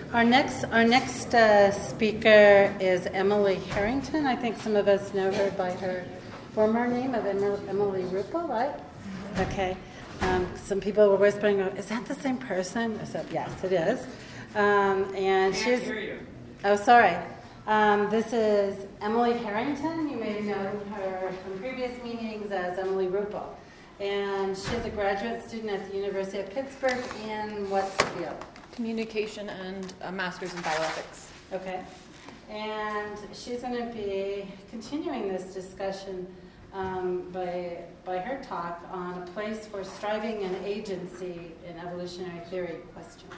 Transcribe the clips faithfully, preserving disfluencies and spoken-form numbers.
Our next, our next uh, speaker is Emily Harrington. I think some of us know her by her former name of Emily Ruppel, right? Okay. Um, some people were whispering, is that the same person? I said, yes, it is. Um, and she's... Oh, sorry. Um, this is Emily Harrington. You may have known her from previous meetings as Emily Ruppel. And she's a graduate student at the University of Pittsburgh in what field? Communication and a master's in bioethics. Okay. And she's going to be continuing this discussion um, by, by her talk on a place for striving and agency in evolutionary theory question.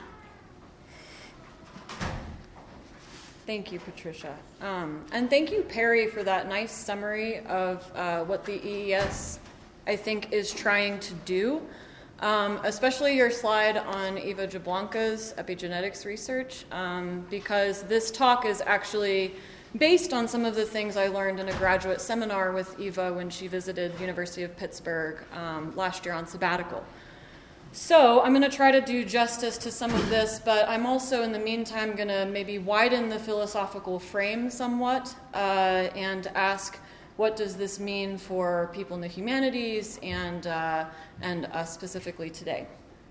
Thank you, Patricia. Um, and thank you, Perry, for that nice summary of uh, what the E E S, I think, is trying to do. Um, especially your slide on Eva Jablonka's epigenetics research, um, because this talk is actually based on some of the things I learned in a graduate seminar with Eva when she visited the University of Pittsburgh um, last year on sabbatical. So I'm going to try to do justice to some of this, but I'm also, in the meantime, going to maybe widen the philosophical frame somewhat uh, and ask, what does this mean for people in the humanities and, uh, and us specifically today?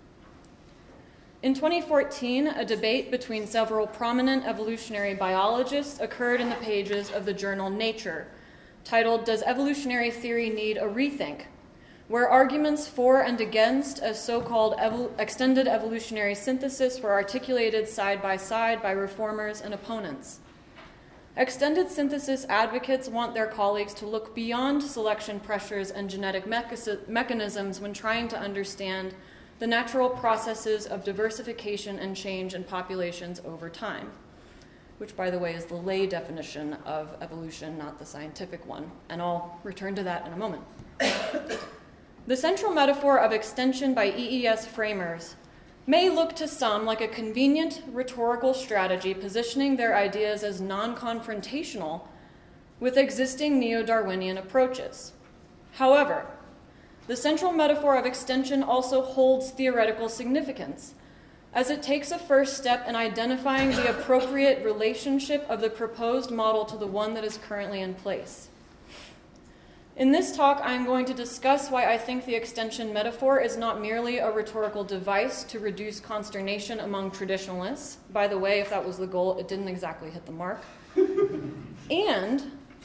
In twenty fourteen, a debate between several prominent evolutionary biologists occurred in the pages of the journal Nature, titled, Does Evolutionary Theory Need a Rethink?, where arguments for and against a so-called evol- extended evolutionary synthesis were articulated side by side by reformers and opponents. Extended synthesis advocates want their colleagues to look beyond selection pressures and genetic mecha- mechanisms when trying to understand the natural processes of diversification and change in populations over time, which, by the way, is the lay definition of evolution, not the scientific one, and I'll return to that in a moment. The central metaphor of extension by E E S framers may look to some like a convenient rhetorical strategy positioning their ideas as non-confrontational with existing neo-Darwinian approaches. However, the central metaphor of extension also holds theoretical significance, as it takes a first step in identifying the appropriate relationship of the proposed model to the one that is currently in place. In this talk, I am going to discuss why I think the extension metaphor is not merely a rhetorical device to reduce consternation among traditionalists. By the way, if that was the goal, it didn't exactly hit the mark. And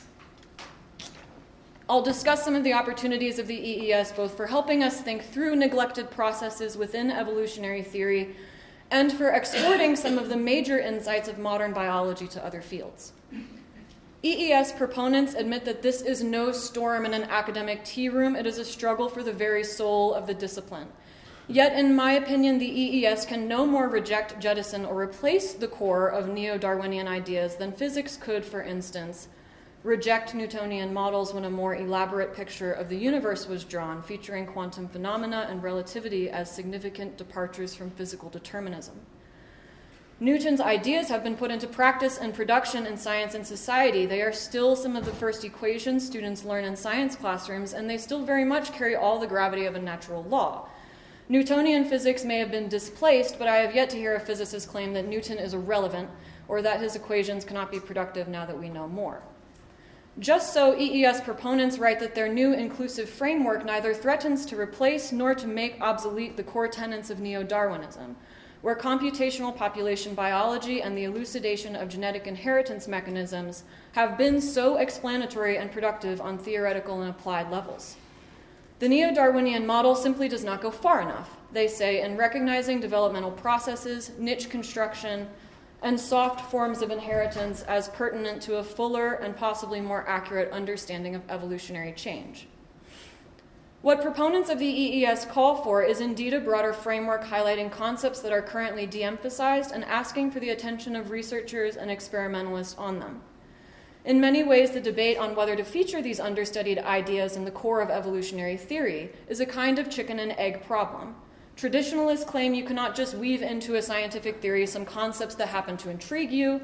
I'll discuss some of the opportunities of the E E S, both for helping us think through neglected processes within evolutionary theory and for exporting some of the major insights of modern biology to other fields. E E S proponents admit that this is no storm in an academic tea room. It is a struggle for the very soul of the discipline. Yet, in my opinion, the E E S can no more reject, jettison, or replace the core of neo-Darwinian ideas than physics could, for instance, reject Newtonian models when a more elaborate picture of the universe was drawn, featuring quantum phenomena and relativity as significant departures from physical determinism. Newton's ideas have been put into practice and production in science and society. They are still some of the first equations students learn in science classrooms, and they still very much carry all the gravity of a natural law. Newtonian physics may have been displaced, but I have yet to hear a physicist claim that Newton is irrelevant or that his equations cannot be productive now that we know more. Just so, E E S proponents write that their new inclusive framework neither threatens to replace nor to make obsolete the core tenets of neo-Darwinism, where computational population biology and the elucidation of genetic inheritance mechanisms have been so explanatory and productive on theoretical and applied levels. The neo-Darwinian model simply does not go far enough, they say, in recognizing developmental processes, niche construction, and soft forms of inheritance as pertinent to a fuller and possibly more accurate understanding of evolutionary change. What proponents of the E E S call for is indeed a broader framework highlighting concepts that are currently de-emphasized and asking for the attention of researchers and experimentalists on them. In many ways, the debate on whether to feature these understudied ideas in the core of evolutionary theory is a kind of chicken and egg problem. Traditionalists claim you cannot just weave into a scientific theory some concepts that happen to intrigue you,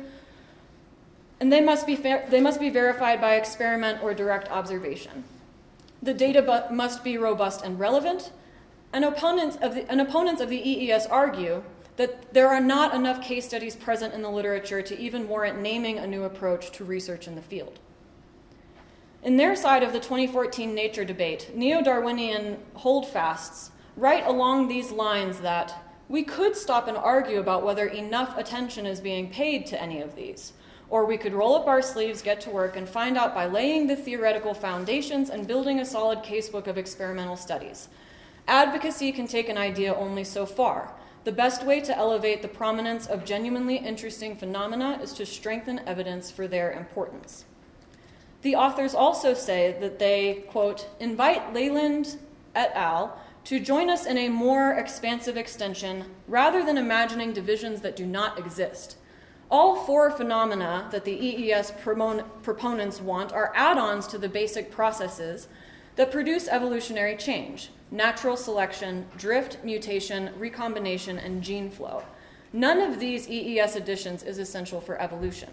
and they must be, fa- they must be verified by experiment or direct observation. The data bu- must be robust and relevant, and opponents of the, and opponents of the E E S argue that there are not enough case studies present in the literature to even warrant naming a new approach to research in the field. In their side of the twenty fourteen Nature debate, neo-Darwinian holdfasts write along these lines that we could stop and argue about whether enough attention is being paid to any of these, or we could roll up our sleeves, get to work, and find out by laying the theoretical foundations and building a solid casebook of experimental studies. Advocacy can take an idea only so far. The best way to elevate the prominence of genuinely interesting phenomena is to strengthen evidence for their importance. The authors also say that they, quote, invite Leyland et al. To join us in a more expansive extension rather than imagining divisions that do not exist. All four phenomena that the E E S proponents want are add-ons to the basic processes that produce evolutionary change: natural selection, drift, mutation, recombination, and gene flow. None of these E E S additions is essential for evolution.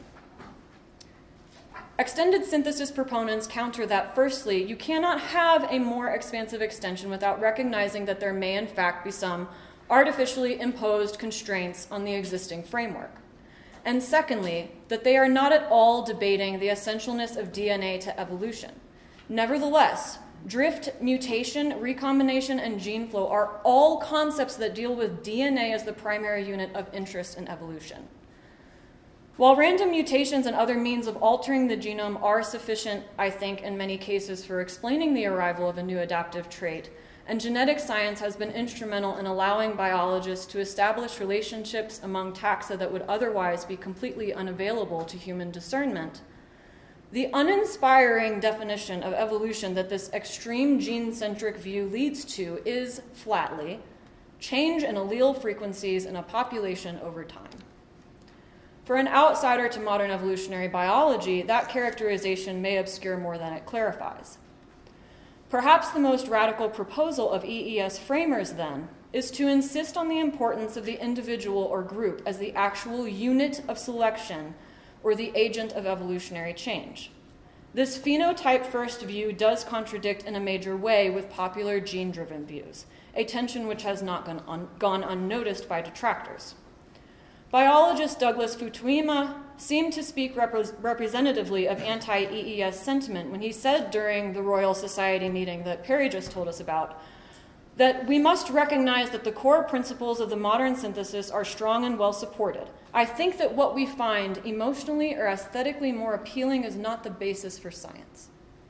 Extended synthesis proponents counter that, firstly, you cannot have a more expansive extension without recognizing that there may in fact be some artificially imposed constraints on the existing framework. And secondly, that they are not at all debating the essentialness of D N A to evolution. Nevertheless, drift, mutation, recombination, and gene flow are all concepts that deal with D N A as the primary unit of interest in evolution. While random mutations and other means of altering the genome are sufficient, I think, in many cases for explaining the arrival of a new adaptive trait, and genetic science has been instrumental in allowing biologists to establish relationships among taxa that would otherwise be completely unavailable to human discernment, the uninspiring definition of evolution that this extreme gene-centric view leads to is, flatly, change in allele frequencies in a population over time. For an outsider to modern evolutionary biology, that characterization may obscure more than it clarifies. Perhaps the most radical proposal of E E S framers, then, is to insist on the importance of the individual or group as the actual unit of selection or the agent of evolutionary change. This phenotype-first view does contradict in a major way with popular gene-driven views, a tension which has not gone, un- gone unnoticed by detractors. Biologist Douglas Futuyma seemed to speak repre- representatively of anti-E E S sentiment when he said during the Royal Society meeting that Perry just told us about that we must recognize that the core principles of the modern synthesis are strong and well supported. I think that what we find emotionally or aesthetically more appealing is not the basis for science.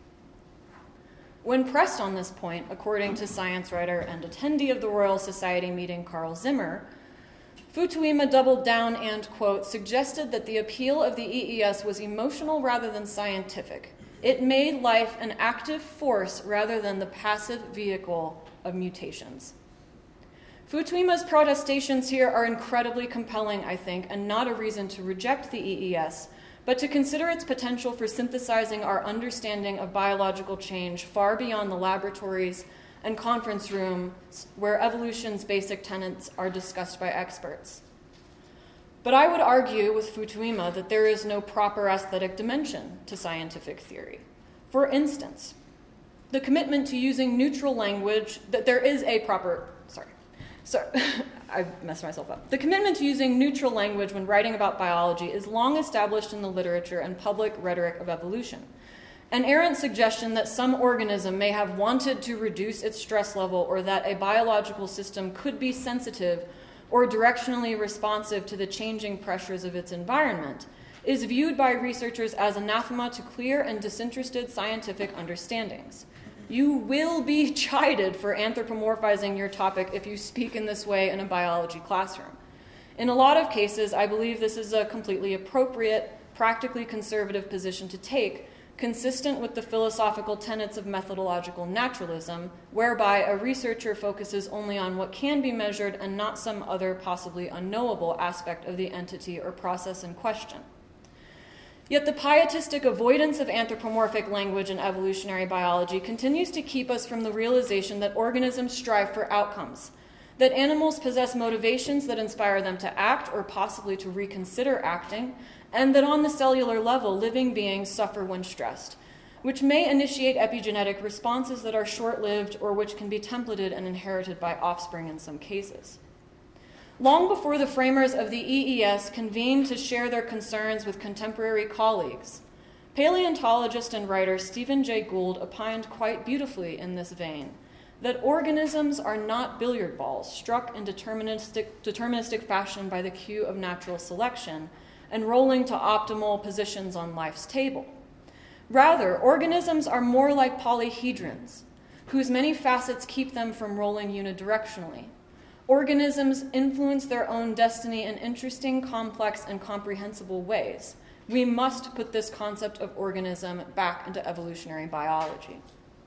When pressed on this point, according to science writer and attendee of the Royal Society meeting Carl Zimmer, Futuyma doubled down and, quote, suggested that the appeal of the E E S was emotional rather than scientific. It made life an active force rather than the passive vehicle of mutations. Futuyma's protestations here are incredibly compelling, I think, and not a reason to reject the E E S, but to consider its potential for synthesizing our understanding of biological change far beyond the laboratories and conference rooms where evolution's basic tenets are discussed by experts. But I would argue with Futuyma that there is no proper aesthetic dimension to scientific theory. For instance, the commitment to using neutral language, that there is a proper, sorry, sorry, I messed myself up. The commitment to using neutral language when writing about biology is long established in the literature and public rhetoric of evolution. An errant suggestion that some organism may have wanted to reduce its stress level or that a biological system could be sensitive or directionally responsive to the changing pressures of its environment is viewed by researchers as anathema to clear and disinterested scientific understandings. You will be chided for anthropomorphizing your topic if you speak in this way in a biology classroom. In a lot of cases, I believe this is a completely appropriate, practically conservative position to take, consistent with the philosophical tenets of methodological naturalism, whereby a researcher focuses only on what can be measured and not some other possibly unknowable aspect of the entity or process in question. Yet the pietistic avoidance of anthropomorphic language in evolutionary biology continues to keep us from the realization that organisms strive for outcomes, that animals possess motivations that inspire them to act or possibly to reconsider acting, and that on the cellular level, living beings suffer when stressed, which may initiate epigenetic responses that are short-lived or which can be templated and inherited by offspring in some cases. Long before the framers of the E E S convened to share their concerns with contemporary colleagues, paleontologist and writer Stephen Jay Gould opined quite beautifully in this vein that organisms are not billiard balls struck in deterministic, deterministic fashion by the cue of natural selection and rolling to optimal positions on life's table. Rather, organisms are more like polyhedrons, whose many facets keep them from rolling unidirectionally. Organisms influence their own destiny in interesting, complex, and comprehensible ways. We must put this concept of organism back into evolutionary biology.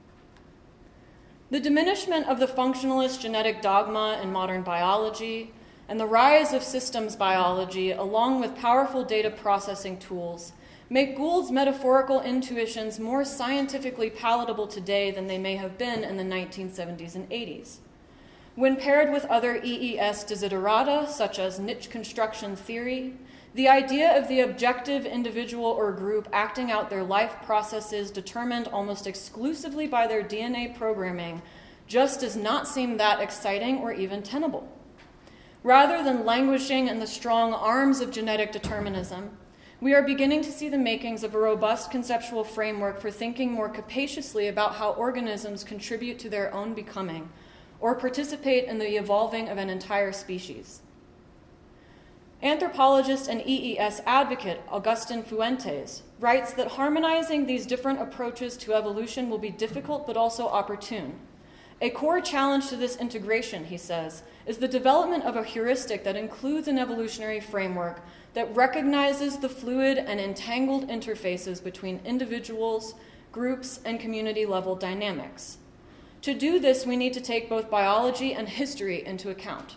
The diminishment of the functionalist genetic dogma in modern biology and the rise of systems biology, along with powerful data processing tools, make Gould's metaphorical intuitions more scientifically palatable today than they may have been in the nineteen seventies and eighties. When paired with other E E S desiderata, such as niche construction theory, the idea of the objective individual or group acting out their life processes determined almost exclusively by their D N A programming just does not seem that exciting or even tenable. Rather than languishing in the strong arms of genetic determinism, we are beginning to see the makings of a robust conceptual framework for thinking more capaciously about how organisms contribute to their own becoming or participate in the evolving of an entire species. Anthropologist and E E S advocate Agustin Fuentes writes that harmonizing these different approaches to evolution will be difficult but also opportune. A core challenge to this integration, he says, is the development of a heuristic that includes an evolutionary framework that recognizes the fluid and entangled interfaces between individuals, groups, and community-level dynamics. To do this, we need to take both biology and history into account.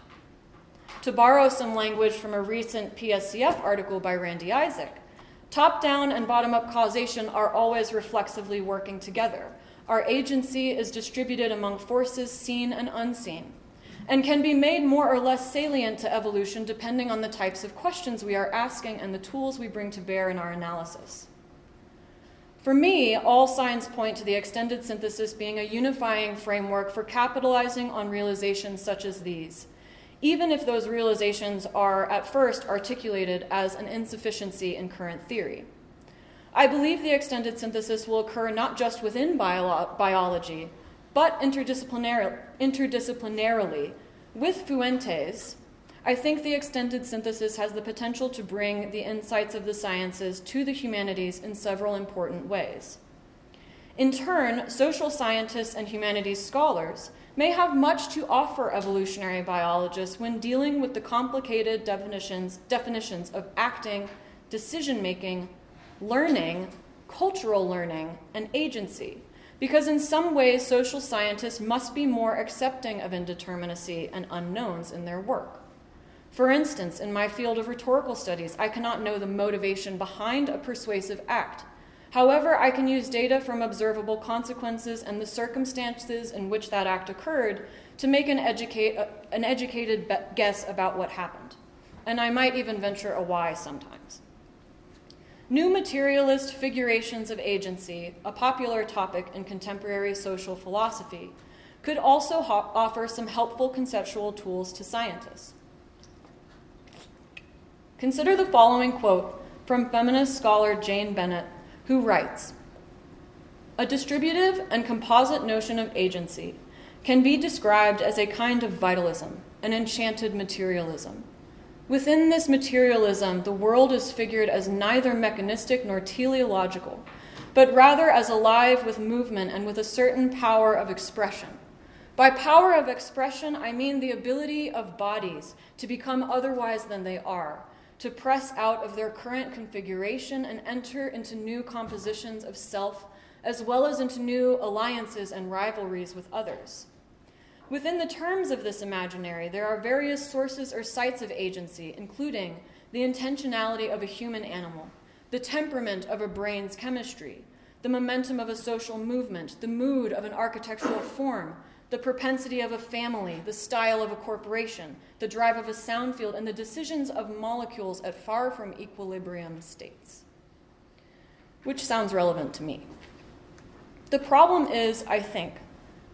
To borrow some language from a recent P S C F article by Randy Isaac, top-down and bottom-up causation are always reflexively working together. Our agency is distributed among forces seen and unseen, and can be made more or less salient to evolution depending on the types of questions we are asking and the tools we bring to bear in our analysis. For me, all signs point to the extended synthesis being a unifying framework for capitalizing on realizations such as these, even if those realizations are at first articulated as an insufficiency in current theory. I believe the extended synthesis will occur not just within bio- biology, but interdisciplinar- interdisciplinarily. With Fuentes, I think the extended synthesis has the potential to bring the insights of the sciences to the humanities in several important ways. In turn, social scientists and humanities scholars may have much to offer evolutionary biologists when dealing with the complicated definitions, definitions of acting, decision-making, learning, cultural learning, and agency, because in some ways social scientists must be more accepting of indeterminacy and unknowns in their work. For instance, in my field of rhetorical studies, I cannot know the motivation behind a persuasive act. However, I can use data from observable consequences and the circumstances in which that act occurred to make an, educate, uh, an educated be- guess about what happened. And I might even venture a why sometimes. New materialist figurations of agency, a popular topic in contemporary social philosophy, could also ho- offer some helpful conceptual tools to scientists. Consider the following quote from feminist scholar Jane Bennett, who writes, "A distributive and composite notion of agency can be described as a kind of vitalism, an enchanted materialism. Within this materialism, the world is figured as neither mechanistic nor teleological, but rather as alive with movement and with a certain power of expression. By power of expression, I mean the ability of bodies to become otherwise than they are, to press out of their current configuration and enter into new compositions of self, as well as into new alliances and rivalries with others. Within the terms of this imaginary, there are various sources or sites of agency, including the intentionality of a human animal, the temperament of a brain's chemistry, the momentum of a social movement, the mood of an architectural form, the propensity of a family, the style of a corporation, the drive of a sound field, and the decisions of molecules at far from equilibrium states." Which sounds relevant to me. The problem is, I think,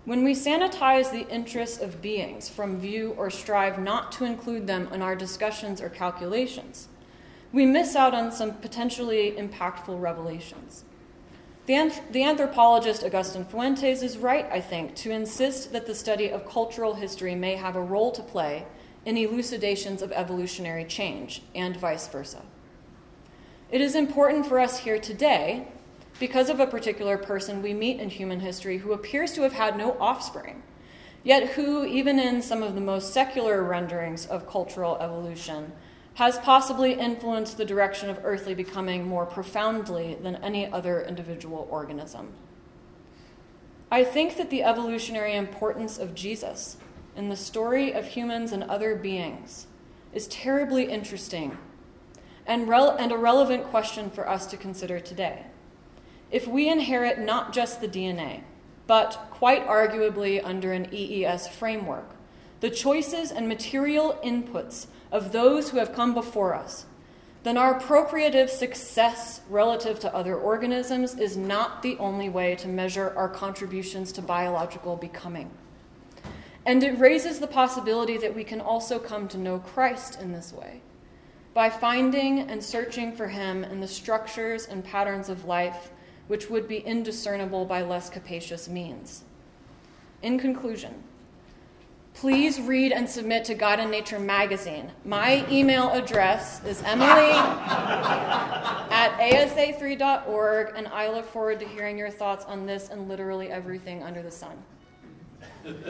When we sanitize the interests of beings from view or strive not to include them in our discussions or calculations, we miss out on some potentially impactful revelations. The, anth- the anthropologist Augustin Fuentes is right, I think, to insist that the study of cultural history may have a role to play in elucidations of evolutionary change, and vice versa. It is important for us here today because of a particular person we meet in human history who appears to have had no offspring, yet who, even in some of the most secular renderings of cultural evolution, has possibly influenced the direction of earthly becoming more profoundly than any other individual organism. I think that the evolutionary importance of Jesus in the story of humans and other beings is terribly interesting and, rel- and a relevant question for us to consider today. If we inherit not just the D N A, but quite arguably under an E E S framework, the choices and material inputs of those who have come before us, then our procreative success relative to other organisms is not the only way to measure our contributions to biological becoming. And it raises the possibility that we can also come to know Christ in this way, by finding and searching for him in the structures and patterns of life which would be indiscernible by less capacious means. In conclusion, please read and submit to God and Nature magazine. My email address is emily at a s a three dot org, and I look forward to hearing your thoughts on this and literally everything under the sun. Okay,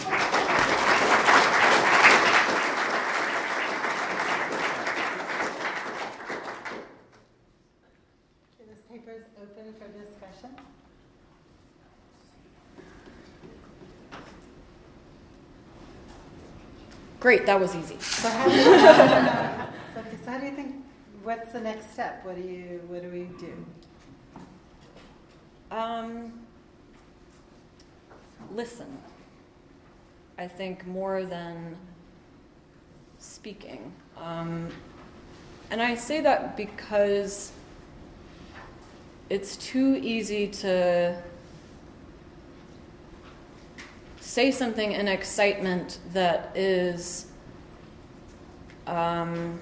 this paper is open for discussion. Great, that was easy. So how do you, uh, so, so how do you think? What's the next step? What do you? What do we do? Um, listen. I think more than speaking, um, and I say that because it's too easy to say something in excitement that is um,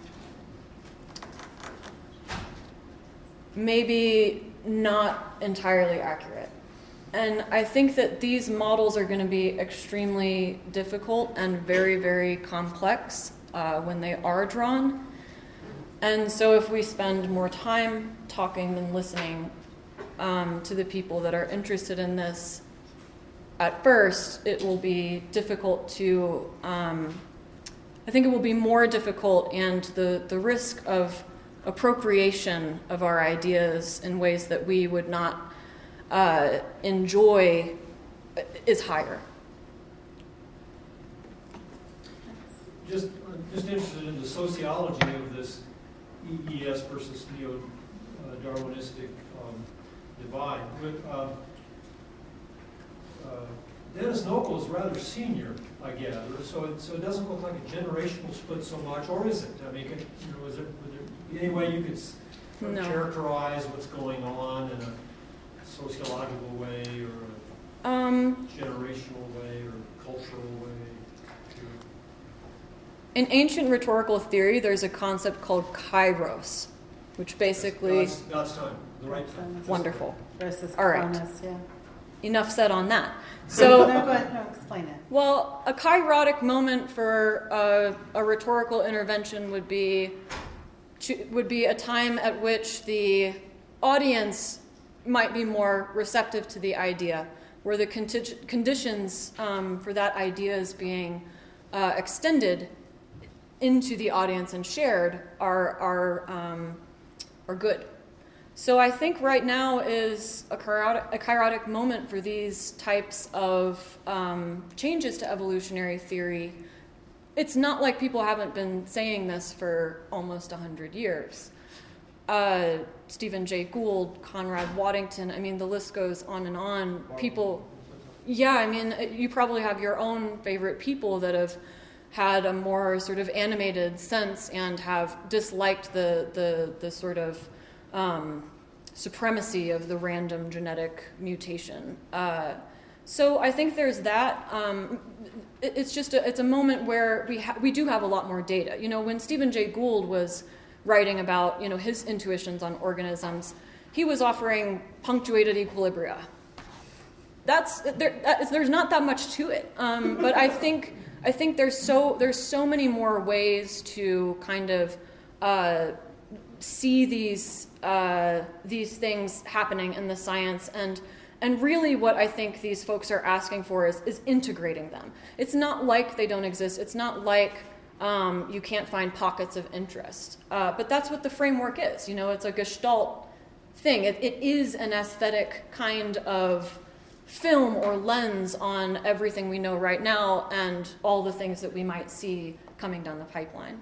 maybe not entirely accurate. And I think that these models are going to be extremely difficult and very, very complex uh, when they are drawn. And so if we spend more time talking than listening um, to the people that are interested in this, at first, it will be difficult to, um, I think it will be more difficult, and the, the risk of appropriation of our ideas in ways that we would not uh, enjoy is higher. Just, just interested in the sociology of this E E S versus neo-Darwinistic um, divide. But, um, Uh, Dennis Noble is rather senior, I gather, so it, so it doesn't look like a generational split so much, or is it? I mean, could, you know, is there, would there be any way you could sort of No. characterize what's going on in a sociological way, or a Um, generational way, or cultural way? in ancient rhetorical theory, there's a concept called kairos, which basically... God's, God's time, the right time. Wonderful. Versus All right. Chronos, yeah. Enough said on that. No, So, go ahead. No, explain it. well, a kairotic moment for a, a rhetorical intervention would be would be a time at which the audience might be more receptive to the idea, where the conti- conditions um, for that idea is being uh, extended into the audience and shared are are um, are good. So I think right now is a kairotic, a kairotic moment for these types of um, changes to evolutionary theory. It's not like people haven't been saying this for almost one hundred years. Uh, Stephen Jay Gould, Conrad Waddington, I mean, the list goes on and on. People, yeah, I mean, you probably have your own favorite people that have had a more sort of animated sense and have disliked the the, the sort of Um, supremacy of the random genetic mutation. Uh, So I think there's that. Um, it, it's just a, it's a moment where we ha- we do have a lot more data. You know, when Stephen Jay Gould was writing about, you know, his intuitions on organisms, he was offering punctuated equilibria. That's there, that, there's not that much to it, um, but I think I think there's so there's so many more ways to kind of uh, see these uh, these things happening in the science, and and really what I think these folks are asking for is is integrating them. It's not like they don't exist. It's not like um, you can't find pockets of interest, uh, but that's what the framework is. You know, it's a Gestalt thing. It, it is an aesthetic kind of film or lens on everything we know right now and all the things that we might see coming down the pipeline.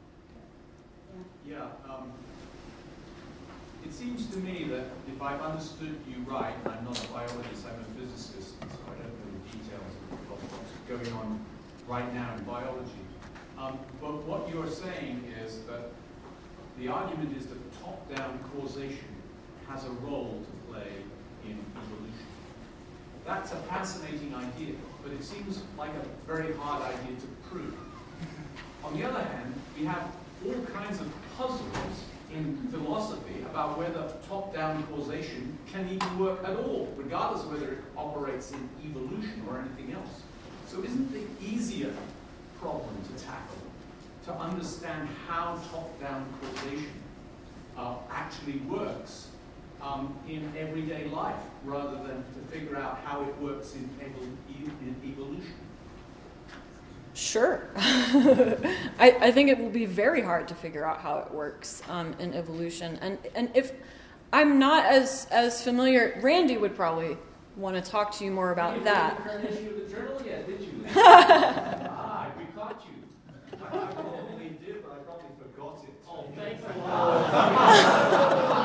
Yeah, um, it seems to me that if I've understood you right, and I'm not a biologist, I'm a physicist, so I don't know the details of what's going on right now in biology. Um, but what you're saying is that the argument is that top-down causation has a role to play in evolution. That's a fascinating idea, but it seems like a very hard idea to prove. On the other hand, we have all kinds of puzzles in philosophy about whether top-down causation can even work at all, regardless of whether it operates in evolution or anything else. So isn't the easier problem to tackle to understand how top-down causation uh, actually works Um, in everyday life, rather than to figure out how it works in, evol- in evolution? Sure. I, I think it will be very hard to figure out how it works um, in evolution. And and if I'm not as, as familiar, Randy would probably want to talk to you more about you that. You didn't issue the journal yet, did you? Ah, we caught you. I probably did, but I probably forgot it. Oh, thanks a lot.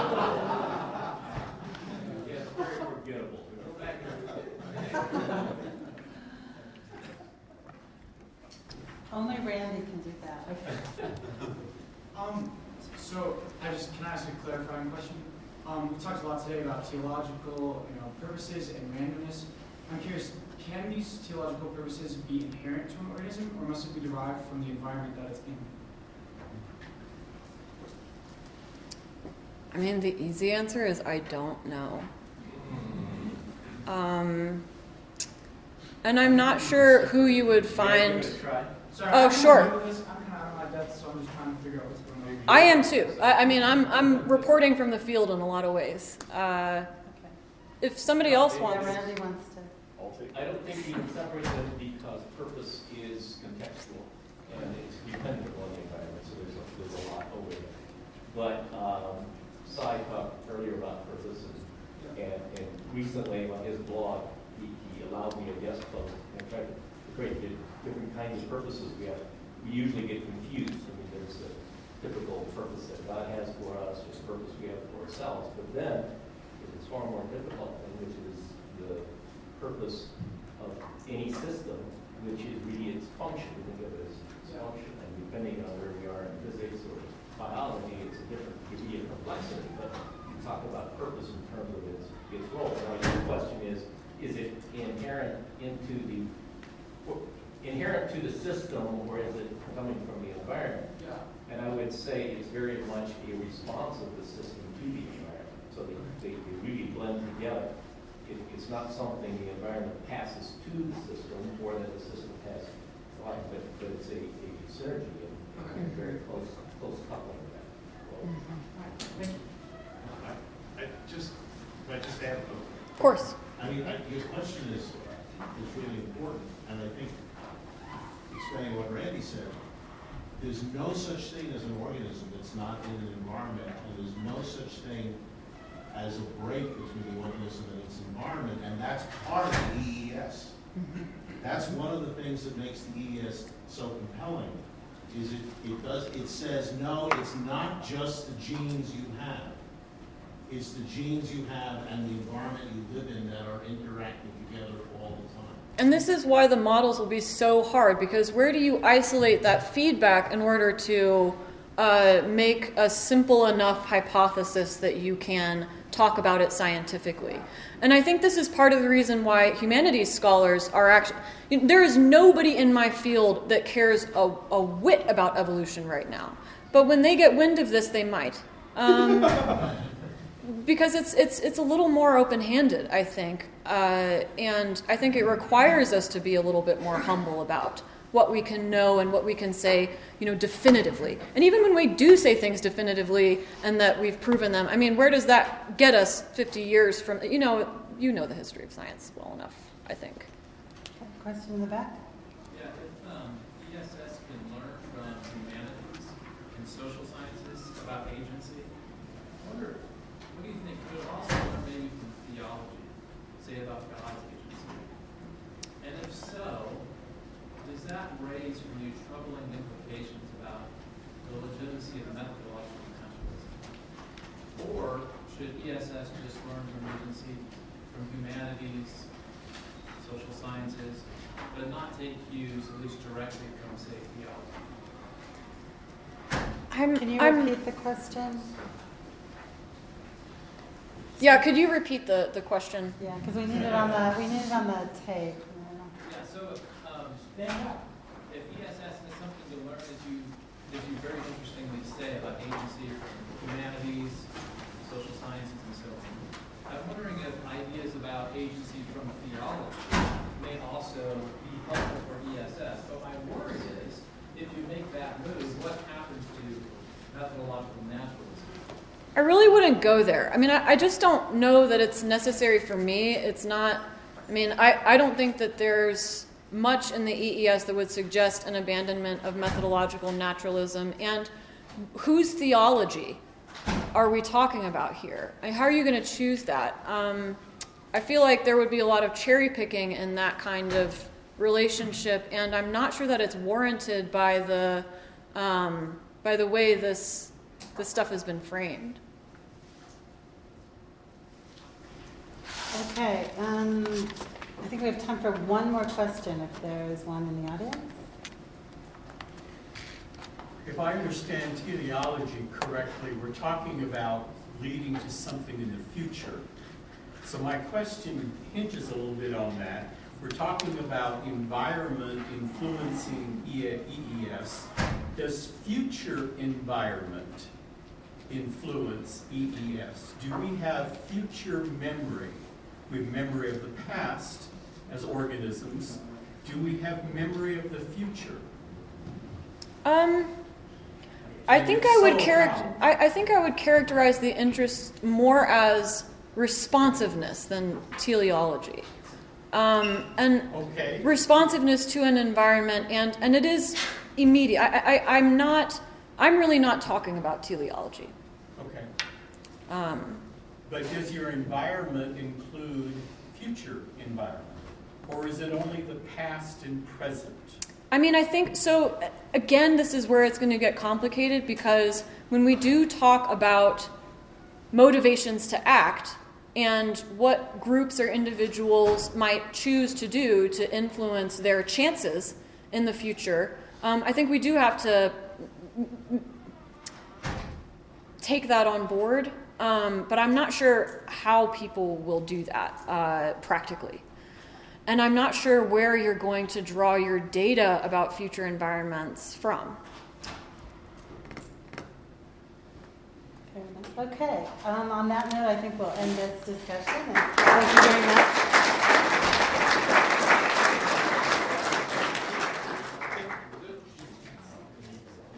Only Randy can do that. um, so I just can I ask a clarifying question? Um, we talked a lot today about teleological, you know, purposes and randomness. I'm curious, can these teleological purposes be inherent to an organism, or must it be derived from the environment that it's in? I mean, the easy answer is I don't know. Um, and I'm not sure who you would find. Sorry, Oh, I'm sure. I'm kind of out of my depth, so I'm just trying to figure out what's going on. I am too. I, I mean, I'm I'm reporting from the field in a lot of ways. Uh, Okay. if somebody else Yeah, wants, Randy wants to. I don't think you can separate them because purpose is contextual and it's dependent on the environment, so there's a, there's a lot over there. But um, Cy talked earlier about purpose, and, and, and recently on his blog, he, he allowed me a guest post and tried to create different kinds of purposes. We have, we usually get confused. I mean, there's a typical purpose that God has for us, there's purpose we have for ourselves, but then there's a far more difficult thing, which is the purpose of any system, which is really its function. We think of it as its function, and depending on where we are in physics or biology, it's a different degree of complexity, but you talk about purpose in terms of its, its role. Now, your question is, is it inherent into the inherent to the system, or is it coming from the environment? Yeah. And I would say it's very much a response of the system to the environment. So they, they, they really blend together. It, it's not something the environment passes to the system, or that the system has, but, but it's a, a synergy and Okay. a very close, close coupling of that. Thank you. I, I just, I just add, of course. I mean, I, your question is, is really important, and I think, explaining what Randy said, there's no such thing as an organism that's not in an environment, and there's no such thing as a break between the organism and its environment, and that's part of the E E S. That's one of the things that makes the E E S so compelling, is it, it does, it says, no, it's not just the genes you have. It's the genes you have and the environment you live in that are interacting together all the time. And this is why the models will be so hard, because where do you isolate that feedback in order to uh, make a simple enough hypothesis that you can talk about it scientifically. And I think this is part of the reason why humanities scholars are actually, you know, there is nobody in my field that cares a, a whit about evolution right now. But when they get wind of this, they might. Um, because it's it's it's a little more open-handed, I think. Uh, and I think it requires us to be a little bit more humble about what we can know and what we can say, you know, definitively. And even when we do say things definitively and that we've proven them, I mean, where does that get us fifty years from, you know, you know the history of science well enough, I think. Question in the back? Yeah, if um, E S S can learn from humanities and social sciences about agency, I wonder, what do you think, could it also learn maybe from theology, say about God's agency? And if so, does that raise for you troubling implications about the legitimacy of methodological naturalism? Or should E S S just learn from agency, from humanities, social sciences, but not take cues, at least directly from, say, theology? I'm, Can you I'm, repeat the question? yeah, could you repeat the, the question? Yeah, because we need it on the we need it on the tape. Yeah, so um, if E S S has something to learn, as you, as you very interestingly say, about agency from humanities, social sciences, and so on, I'm wondering if ideas about agency from theology may also be helpful for E S S. But my worry is, if you make that move, what happens to methodological naturalism? I really wouldn't go there. I mean, I, I just don't know that it's necessary for me. It's not, I mean, I, I don't think that there's much in the E E S that would suggest an abandonment of methodological naturalism. And whose theology are we talking about here? I mean, how are you going to choose that? Um, I feel like there would be a lot of cherry picking in that kind of relationship, and I'm not sure that it's warranted by the um, by the way this this stuff has been framed. Okay, um, I think we have time for one more question if there is one in the audience. If I understand teleology correctly, we're talking about leading to something in the future. So my question hinges a little bit on that. We're talking about environment influencing E E S. Does future environment influence E E S? Do we have future memory? We have memory of the past as organisms. Do we have memory of the future? Um, I And think if I would so, charac- how? I, I think I would characterize the interest more as responsiveness than teleology. Um, and Okay. responsiveness to an environment, and, and it is immediate. I, I, I'm not, I'm really not talking about teleology. Okay. Um, But does your environment include future environment? Or is it only the past and present? I mean, I think, so again, this is where it's going to get complicated, because when we do talk about motivations to act and what groups or individuals might choose to do to influence their chances in the future, um, I think we do have to take that on board. Um, but I'm not sure how people will do that uh, practically. And I'm not sure where you're going to draw your data about future environments from. Fair enough. Okay, um, on that note, I think we'll end this discussion. And thank you very much.